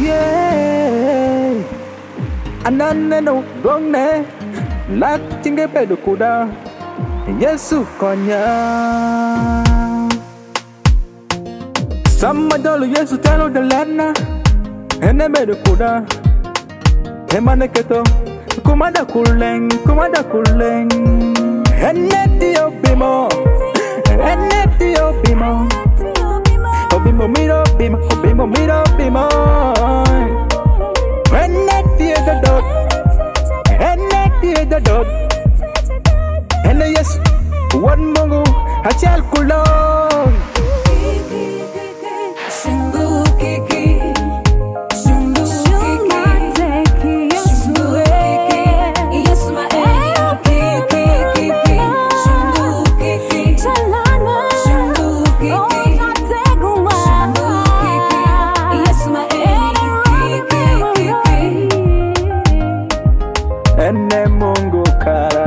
Yeah, ananeno gongne lak tinge bedo kuda Yesu konya. Sama dolo Yesu telo de lana ene bedo kuda emane keto kumada kuleng ene tio bimo Obimo miro bimo ene tio the dot ene yes one mongo achal kulong ene mungu kara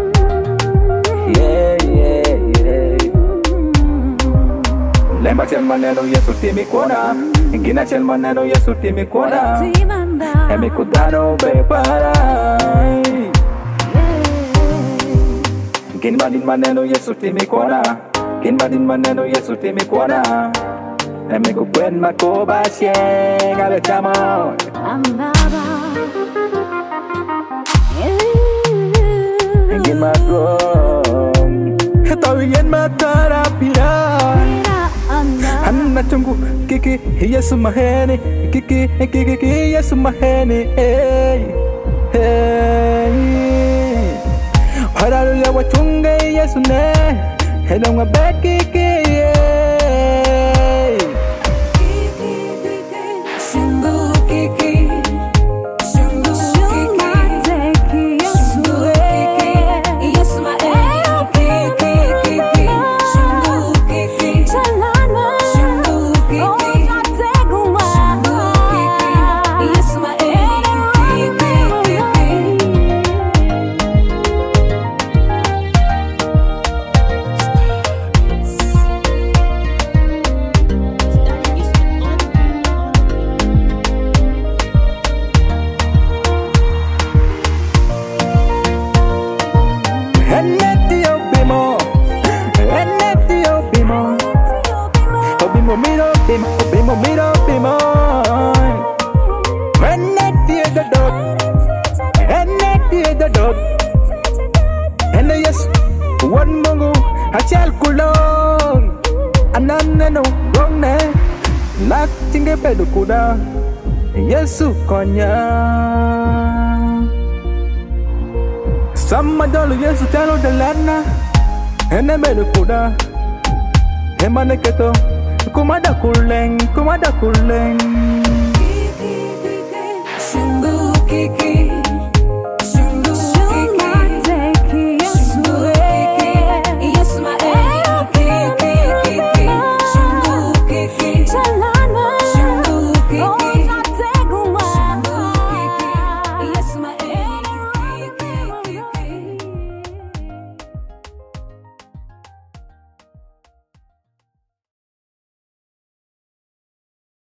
lemba chel maneno Yesu timi kuona ingina chel maneno Yesu timi kuona emi kudano bepara gin badin maneno Yesu timi kuona gin badin maneno Yesu timi kuona emi kukwen makoba sieng ale chamo Ambaba Gin magong Hetawi yen matarapira Hanna chungu kiki Yesu maheni kiki Yesu maheni Hararuya wachunge Yesu ne Hedonga bekiki Obimo miro ene tie the dot ene yes one mongo achal kulong ananeno gongne lak tinge bedo kuda Yesu konya. Sama dolo Yesu telo de lana ene bedo kuda emane keto kumada kuleng Shungu kiki